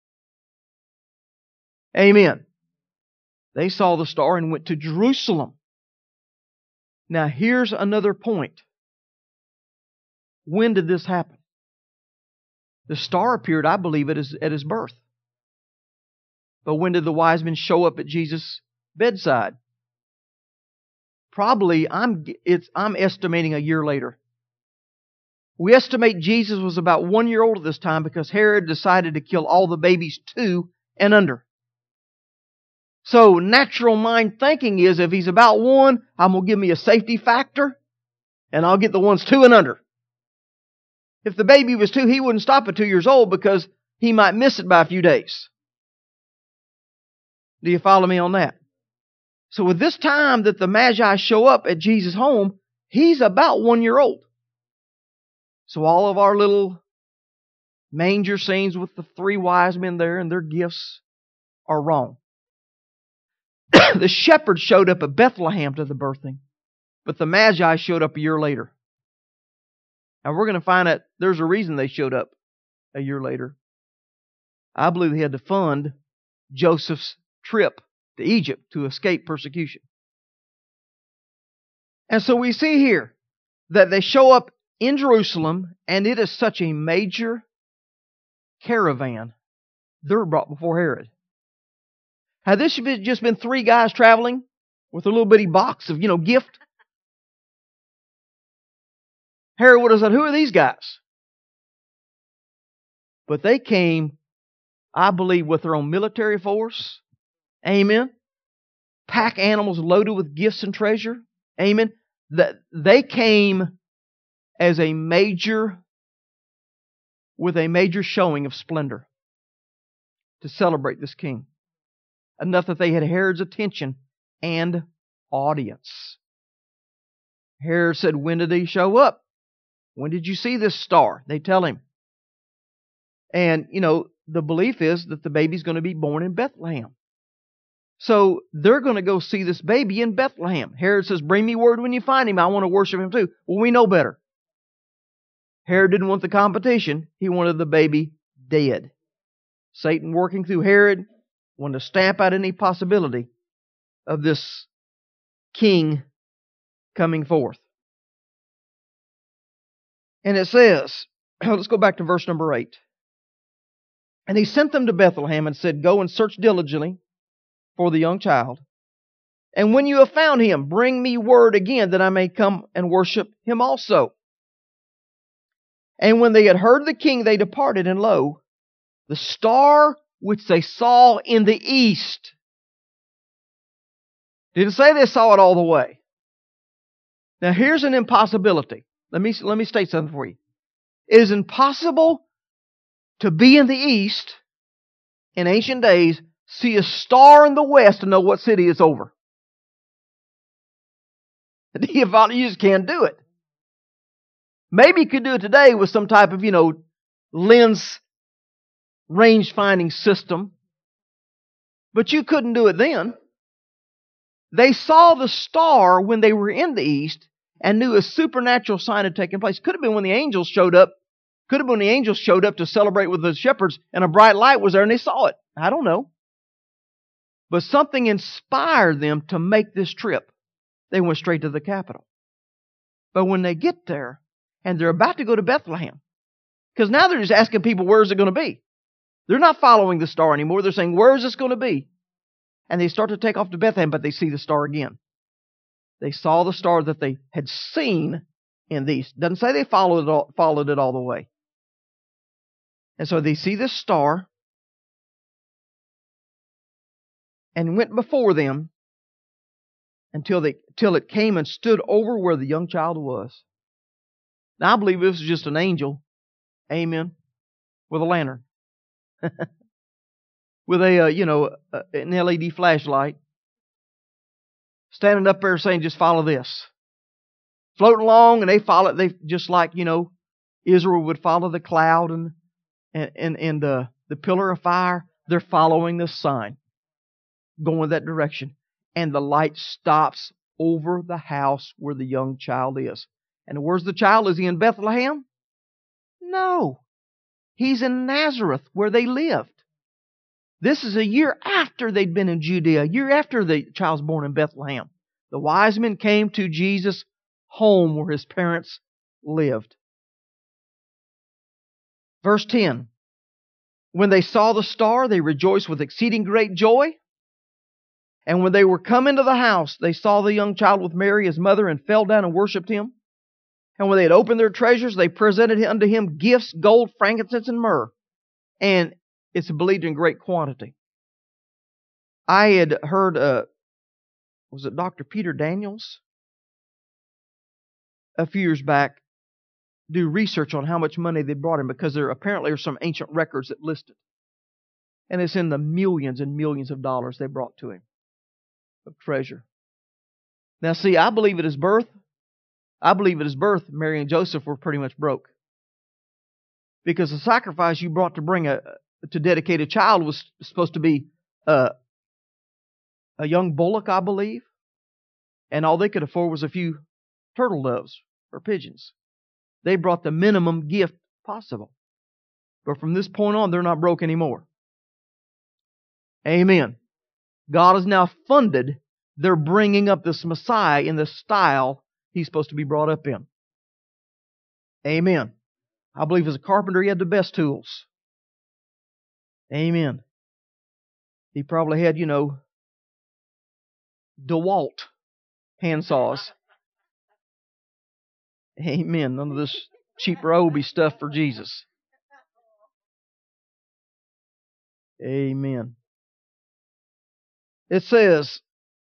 Amen. They saw the star and went to Jerusalem. Now, here's another point. When did this happen? The star appeared, I believe, at his birth. But when did the wise men show up at Jesus' bedside? Probably, I'm estimating a year later. We estimate Jesus was about 1 year old at this time because Herod decided to kill all the babies 2 and under. So natural mind thinking is, if he's about 1, I'm going to give me a safety factor, and I'll get the ones 2 and under. If the baby was 2, he wouldn't stop at 2 years old because he might miss it by a few days. Do you follow me on that? So with this time that the Magi show up at Jesus' home, he's about 1 year old. So all of our little manger scenes with the 3 wise men there and their gifts are wrong. The shepherds showed up at Bethlehem to the birthing, but the Magi showed up a year later. And we're going to find out there's a reason they showed up a year later. I believe they had to fund Joseph's trip to Egypt to escape persecution. And so we see here that they show up in Jerusalem, and it is such a major caravan. They're brought before Herod. Had this just been 3 guys traveling with a little bitty box of, gift? Herod would have said, who are these guys? But they came, I believe, with their own military force. Amen. Pack animals loaded with gifts and treasure. Amen. They came with a major showing of splendor to celebrate this king. Enough that they had Herod's attention and audience. Herod said, when did he show up? When did you see this star? They tell him. And, the belief is that the baby's going to be born in Bethlehem. So they're going to go see this baby in Bethlehem. Herod says, bring me word when you find him. I want to worship him too. Well, we know better. Herod didn't want the competition. He wanted the baby dead. Satan, working through Herod, wanted to stamp out any possibility of this king coming forth. And it says, let's go back to verse number 8. And he sent them to Bethlehem and said, go and search diligently for the young child. And when you have found him, bring me word again that I may come and worship him also. And when they had heard the king, they departed, and lo, the star which they saw in the east. Didn't say they saw it all the way. Now here's an impossibility. Let me state something for you. It is impossible to be in the east in ancient days, see a star in the west, and know what city it's over. You just can't do it. Maybe you could do it today with some type of, lens range finding system. But you couldn't do it then. They saw the star when they were in the east and knew a supernatural sign had taken place. Could have been when the angels showed up. Could have been when the angels showed up to celebrate with the shepherds and a bright light was there and they saw it. I don't know. But something inspired them to make this trip. They went straight to the capital. But when they get there and they're about to go to Bethlehem, because now they're just asking people, where is it going to be? They're not following the star anymore. They're saying, where is this going to be? And they start to take off to Bethlehem, but they see the star again. They saw the star that they had seen in the east. Doesn't say they followed it all the way. And so they see this star and went before them until it came and stood over where the young child was. Now I believe this was just an angel, amen, with a lantern. With an LED flashlight, standing up there saying, just follow this. Floating along, and they follow it. They just like, Israel would follow the cloud and the pillar of fire. They're following this sign, going that direction. And the light stops over the house where the young child is. And where's the child? Is he in Bethlehem? No. He's in Nazareth, where they lived. This is a year after they'd been in Judea, a year after the child's born in Bethlehem. The wise men came to Jesus' home where his parents lived. Verse 10. When they saw the star, they rejoiced with exceeding great joy. And when they were come into the house, they saw the young child with Mary, his mother, and fell down and worshipped him. And when they had opened their treasures, they presented unto him gifts, gold, frankincense, and myrrh. And it's believed in great quantity. I had heard, was it Dr. Peter Daniels? A few years back, do research on how much money they brought him, because there apparently are some ancient records that list it. And it's in the millions and millions of dollars they brought to him of treasure. Now see, I believe at his birth, Mary and Joseph were pretty much broke. Because the sacrifice you brought to dedicate a child was supposed to be a young bullock, I believe. And all they could afford was a few turtle doves or pigeons. They brought the minimum gift possible. But from this point on, they're not broke anymore. Amen. God has now funded their bringing up this Messiah in the style he's supposed to be brought up in. Amen. I believe as a carpenter, he had the best tools. Amen. He probably had, DeWalt handsaws. Amen. None of this cheap Ryobi stuff for Jesus. Amen. It says,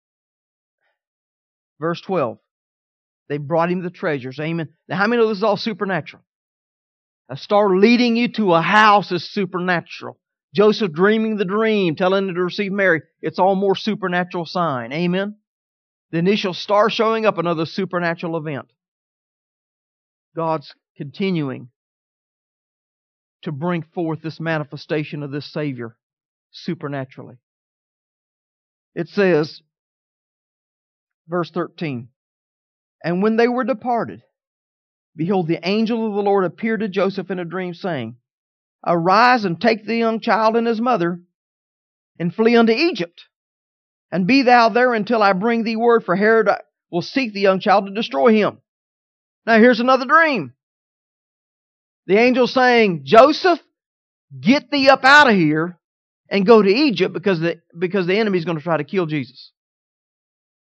verse 12, they brought him the treasures. Amen. Now, how many know this is all supernatural? A star leading you to a house is supernatural. Joseph dreaming the dream, telling him to receive Mary, it's all more supernatural sign. Amen. The initial star showing up, another supernatural event. God's continuing to bring forth this manifestation of this Savior supernaturally. It says, verse 13, and when they were departed, behold, the angel of the Lord appeared to Joseph in a dream, saying, arise and take the young child and his mother, and flee unto Egypt, and be thou there until I bring thee word, for Herod will seek the young child to destroy him. Now here's another dream. The angel saying, Joseph, get thee up out of here and go to Egypt because the enemy is going to try to kill Jesus.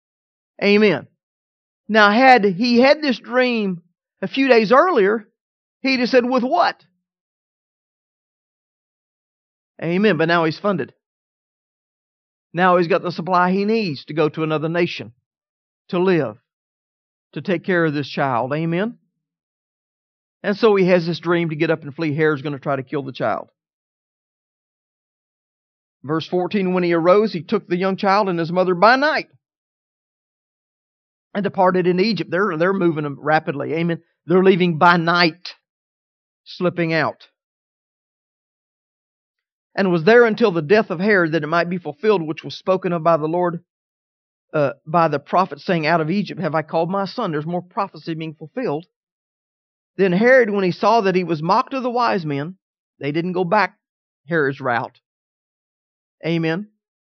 Amen. Now, had he had this dream a few days earlier, he'd have said, with what? Amen. But now he's funded. Now he's got the supply he needs to go to another nation, to live, to take care of this child. Amen. And so he has this dream to get up and flee. Herod's going to try to kill the child. Verse 14, when he arose, he took the young child and his mother by night and departed into Egypt. They're moving rapidly. Amen. They're leaving by night, slipping out. And was there until the death of Herod, that it might be fulfilled, which was spoken of by the Lord, by the prophet, saying, out of Egypt have I called my son. There's more prophecy being fulfilled. Then Herod, when he saw that he was mocked of the wise men, they didn't go back Herod's route. Amen.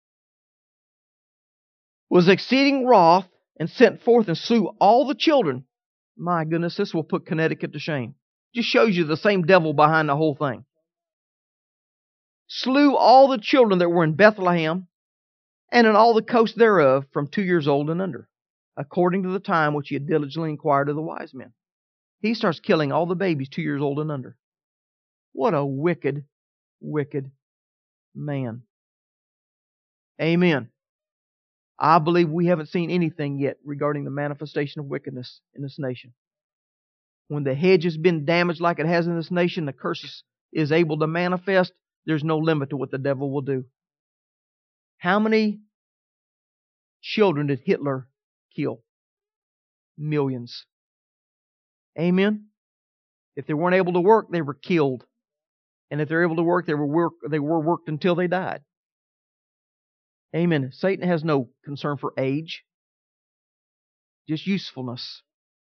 Was exceeding wroth, and sent forth and slew all the children. My goodness, this will put Connecticut to shame. Just shows you the same devil behind the whole thing. Slew all the children that were in Bethlehem, and in all the coast thereof, from 2 years old and under, according to the time which he had diligently inquired of the wise men. He starts killing all the babies 2 years old and under. What a wicked, wicked man. Amen. I believe we haven't seen anything yet regarding the manifestation of wickedness in this nation. When the hedge has been damaged like it has in this nation, the curse is able to manifest. There's no limit to what the devil will do. How many children did Hitler kill? Millions. Amen? If they weren't able to work, they were killed. And if they're able to work, they were worked until they died. Amen. Satan has no concern for age, just usefulness.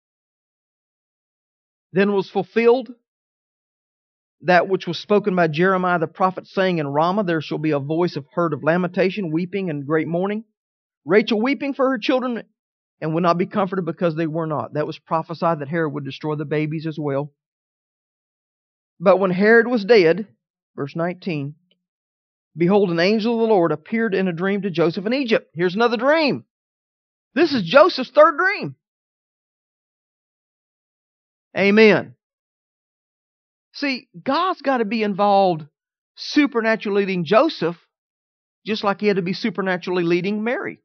Then was fulfilled that which was spoken by Jeremiah the prophet, saying, in Ramah there shall be a voice of heard of lamentation, weeping, and great mourning. Rachel weeping for her children, and would not be comforted because they were not. That was prophesied that Herod would destroy the babies as well. But when Herod was dead, verse 19, behold, an angel of the Lord appeared in a dream to Joseph in Egypt. Here's another dream. This is Joseph's third dream. Amen. See, God's got to be involved supernaturally leading Joseph, just like He had to be supernaturally leading Mary.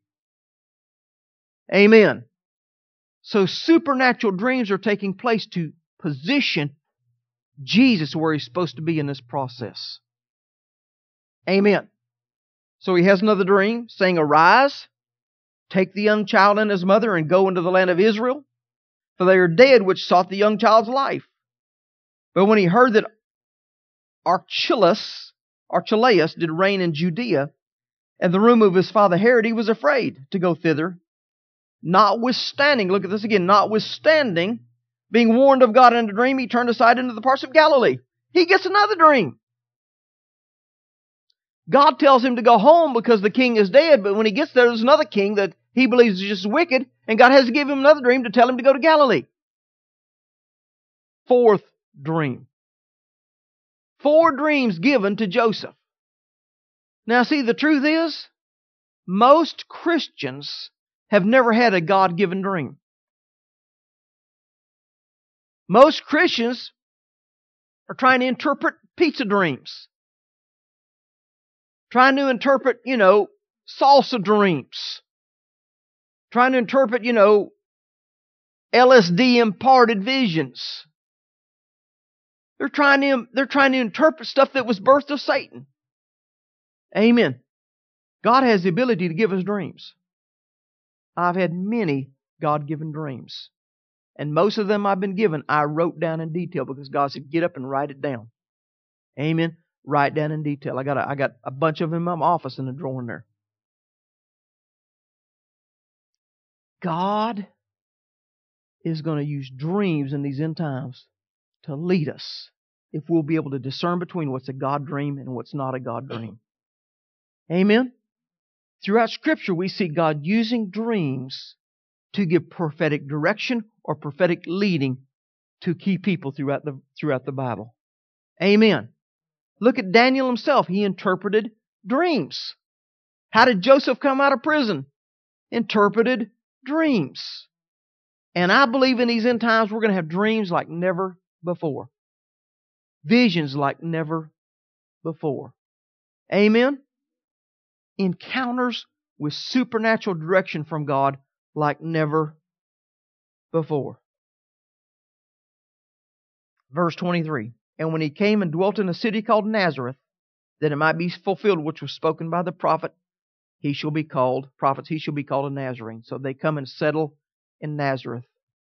Amen. So supernatural dreams are taking place to position Jesus where He's supposed to be in this process. Amen. So he has another dream, saying, arise, take the young child and his mother, and go into the land of Israel, for they are dead which sought the young child's life. But when he heard that Archelaus did reign in Judea, and the room of his father Herod, he was afraid to go thither. Notwithstanding, look at this again, notwithstanding, being warned of God in a dream, he turned aside into the parts of Galilee. He gets another dream. God tells him to go home because the king is dead, but when he gets there, there's another king that he believes is just wicked, and God has to give him another dream to tell him to go to Galilee. Fourth dream. 4 dreams given to Joseph. Now see, the truth is, most Christians have never had a God-given dream. Most Christians are trying to interpret pizza dreams. Trying to interpret, salsa dreams. Trying to interpret, LSD imparted visions. They're trying to interpret stuff that was birthed of Satan. Amen. God has the ability to give us dreams. I've had many God-given dreams. And most of them I've been given, I wrote down in detail because God said, get up and write it down. Amen. Write down in detail. I got a bunch of them in my office in the drawer in there. God is going to use dreams in these end times to lead us if we'll be able to discern between what's a God dream and what's not a God dream. Amen? Throughout Scripture, we see God using dreams to give prophetic direction or prophetic leading to key people throughout the Bible. Amen. Look at Daniel himself. He interpreted dreams. How did Joseph come out of prison? Interpreted dreams. And I believe in these end times we're going to have dreams like never before. Visions like never before. Amen? Encounters with supernatural direction from God like never before. Verse 23. And when he came and dwelt in a city called Nazareth, that it might be fulfilled which was spoken by the prophet, he shall be called a Nazarene. So they come and settle in Nazareth.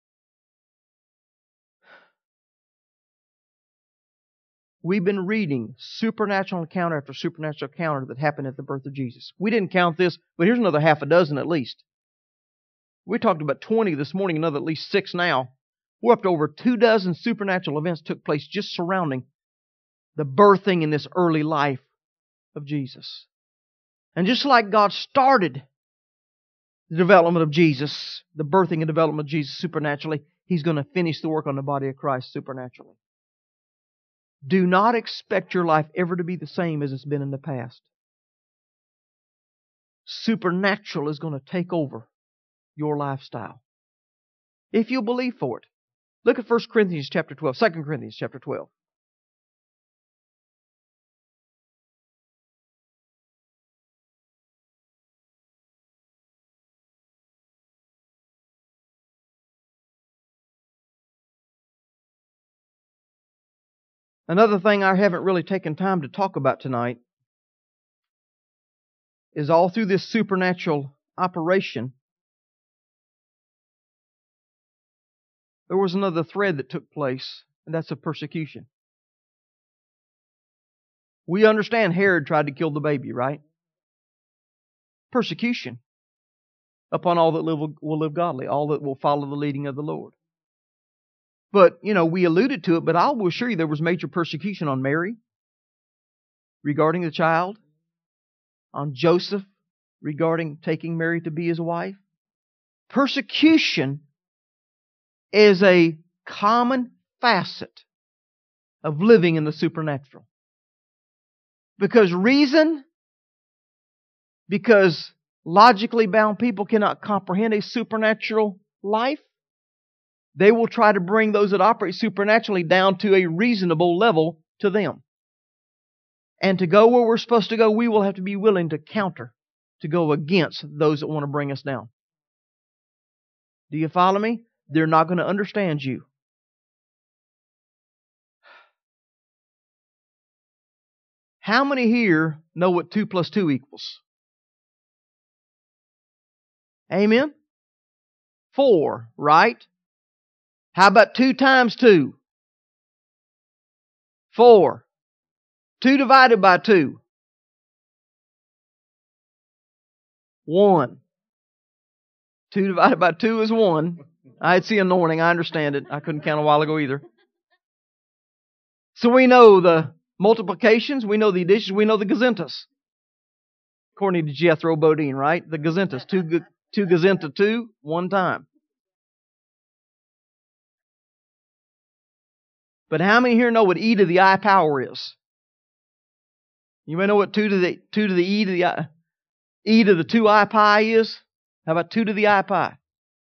We've been reading supernatural encounter after supernatural encounter that happened at the birth of Jesus. We didn't count this, but here's another half a dozen at least. We talked about 20 this morning, another at least 6 now. We're up to over 24 supernatural events took place just surrounding the birthing in this early life of Jesus. And just like God started the development of Jesus, the birthing and development of Jesus supernaturally, He's going to finish the work on the body of Christ supernaturally. Do not expect your life ever to be the same as it's been in the past. Supernatural is going to take over your lifestyle, if you believe for it. Look at 1 Corinthians chapter 12, 2 Corinthians chapter 12. Another thing I haven't really taken time to talk about tonight is all through this supernatural operation, there was another thread that took place, and that's a persecution. We understand Herod tried to kill the baby, right? Persecution upon all that will live godly, all that will follow the leading of the Lord. But, we alluded to it, but I will assure you there was major persecution on Mary regarding the child, on Joseph regarding taking Mary to be his wife. Persecution is a common facet of living in the supernatural. Because logically bound people cannot comprehend a supernatural life, they will try to bring those that operate supernaturally down to a reasonable level to them. And to go where we're supposed to go, we will have to be willing to counter, to go against those that want to bring us down. Do you follow me? They're not going to understand you. How many here know what 2 plus 2 equals? Amen? 4, right? How about 2 times 2? 4. 2 divided by 2? 1. 2 divided by 2 is 1. I see anointing. I understand it. I couldn't count a while ago either. So we know the multiplications, we know the additions, we know the gazentas. According to Jethro Bodine, right? The gazentas. 2 gazenta 2, 1 time. But how many here know what e to the I power is? You may know what 2 to the e to the I, e to the 2i pi is? How about 2 to the I pi?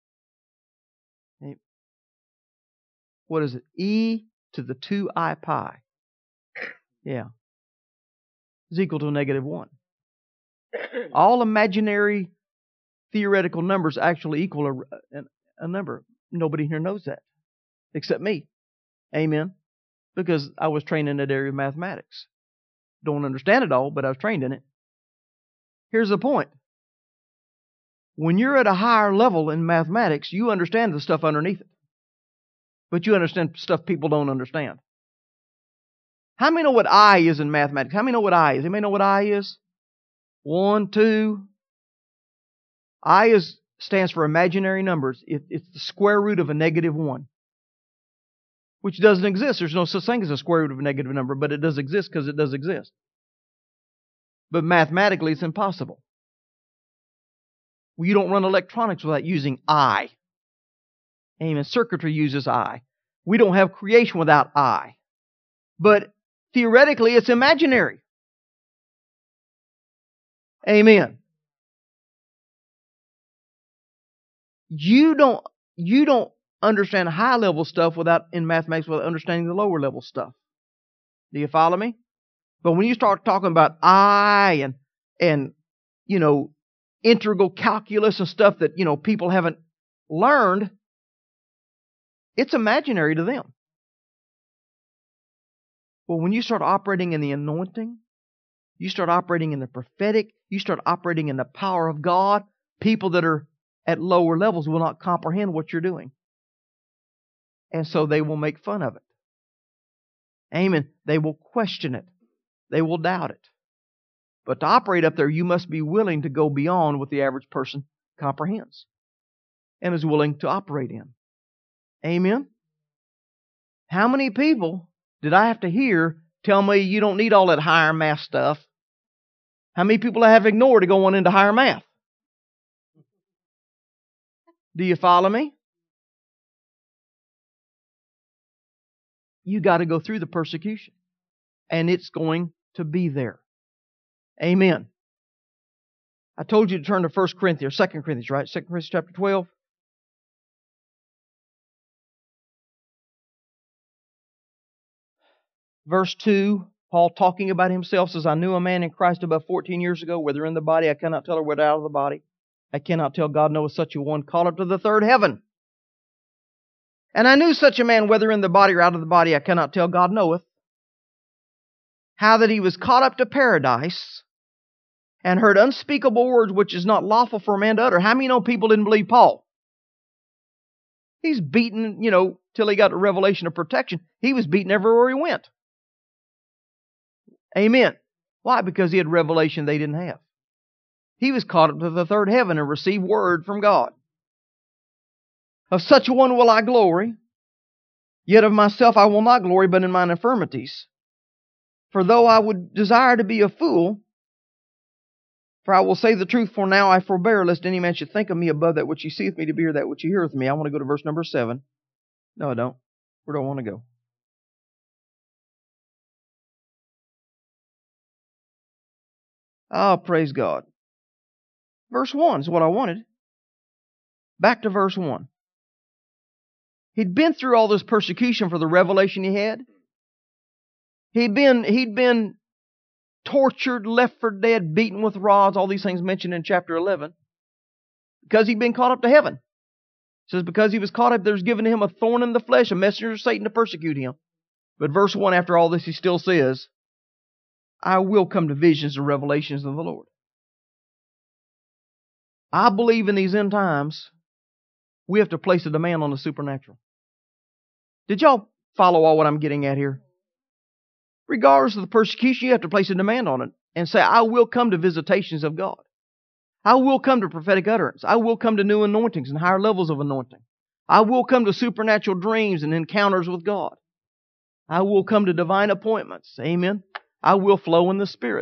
What is it? E to the 2i pi. Yeah. Is equal to a negative 1. All imaginary theoretical numbers actually equal a number. Nobody here knows that except me. Amen. Because I was trained in that area of mathematics. Don't understand it all, but I was trained in it. Here's the point. When you're at a higher level in mathematics, you understand the stuff underneath it. But you understand stuff people don't understand. How many know what I is in mathematics? How many know what I is? Anybody know what I is? 1, 2. I stands for imaginary numbers. It's the square root of a negative 1. Which doesn't exist. There's no such thing as a square root of a negative number, but it does exist because it does exist. But mathematically, it's impossible. Well, you don't run electronics without using I. Amen. Circuitry uses I. We don't have creation without I. But theoretically, it's imaginary. Amen. You don't understand high level stuff in mathematics without understanding the lower level stuff. Do you follow me? But when you start talking about I and integral calculus and stuff that people haven't learned, it's imaginary to them. Well, when you start operating in the anointing, you start operating in the prophetic, you start operating in the power of God, people that are at lower levels will not comprehend what you're doing. And so they will make fun of it. Amen. They will question it. They will doubt it. But to operate up there, you must be willing to go beyond what the average person comprehends and is willing to operate in. Amen. How many people did I have to hear tell me you don't need all that higher math stuff? How many people I have ignored to go on into higher math? Do you follow me? You got to go through the persecution. And it's going to be there. Amen. I told you to turn to 1 Corinthians, 2 Corinthians, right? 2 Corinthians chapter 12. Verse 2, Paul talking about himself says, I knew a man in Christ about 14 years ago, whether in the body, I cannot tell, or whether out of the body. I cannot tell. God knoweth such a one, called up to the third heaven. And I knew such a man, whether in the body or out of the body, I cannot tell. God knoweth. How that he was caught up to paradise and heard unspeakable words which is not lawful for a man to utter. How many know people didn't believe Paul? He's beaten, till he got the revelation of protection. He was beaten everywhere he went. Amen. Why? Because he had revelation they didn't have. He was caught up to the third heaven and received word from God. Of such a one will I glory, yet of myself I will not glory, but in mine infirmities. For though I would desire to be a fool, for I will say the truth, for now I forbear, lest any man should think of me above that which he seeth me to be, or that which he heareth me. I want to go to verse number 7. No, I don't. Where do I want to go? Oh, praise God. Verse 1 is what I wanted. Back to verse 1. He'd been through all this persecution for the revelation he had. He'd been tortured, left for dead, beaten with rods, all these things mentioned in chapter 11, because he'd been caught up to heaven. It says, because he was caught up, there's given him a thorn in the flesh, a messenger of Satan to persecute him. But verse 1, after all this, he still says, I will come to visions and revelations of the Lord. I believe in these end times, we have to place a demand on the supernatural. Did y'all follow all what I'm getting at here? Regardless of the persecution, you have to place a demand on it and say, I will come to visitations of God. I will come to prophetic utterance. I will come to new anointings and higher levels of anointing. I will come to supernatural dreams and encounters with God. I will come to divine appointments. Amen. I will flow in the Spirit.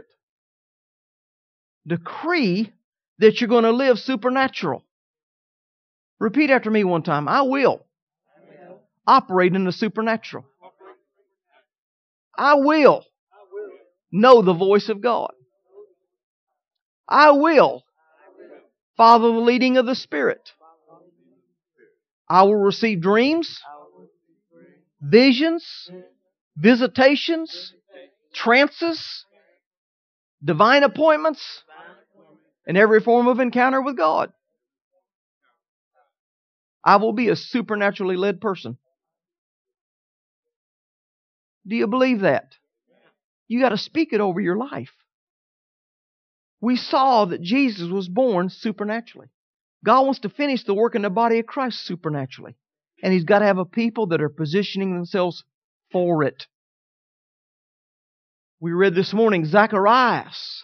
Decree that you're going to live supernatural. Repeat after me one time. I will operate in the supernatural. I will know the voice of God. I will follow the leading of the Spirit. I will receive dreams, visions, visitations, trances, divine appointments, and every form of encounter with God. I will be a supernaturally led person. Do you believe that? You got to speak it over your life. We saw that Jesus was born supernaturally. God wants to finish the work in the body of Christ supernaturally. And He's got to have a people that are positioning themselves for it. We read this morning, Zacharias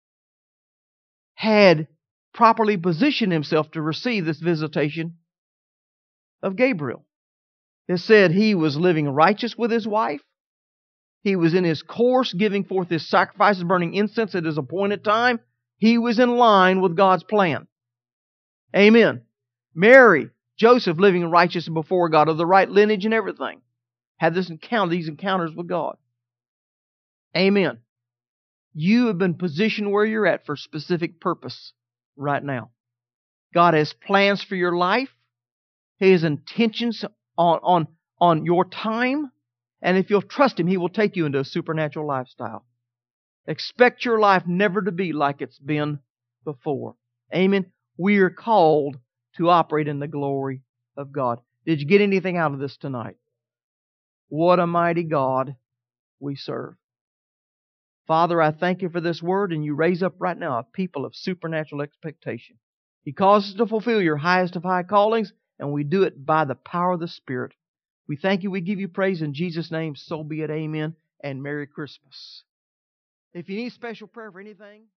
had properly positioned himself to receive this visitation of Gabriel. It said he was living righteous with his wife. He was in his course, giving forth his sacrifices, burning incense at his appointed time. He was in line with God's plan. Amen. Mary, Joseph, living righteous before God, of the right lineage and everything, had these encounters with God. Amen. You have been positioned where you're at for a specific purpose right now. God has plans for your life. His intentions on your time. And if you'll trust Him, He will take you into a supernatural lifestyle. Expect your life never to be like it's been before. Amen. We are called to operate in the glory of God. Did you get anything out of this tonight? What a mighty God we serve. Father, I thank You for this word, and You raise up right now a people of supernatural expectation. You cause us to fulfill Your highest of high callings, and we do it by the power of the Spirit. We thank You. We give You praise in Jesus' name. So be it. Amen. And Merry Christmas. If you need special prayer for anything,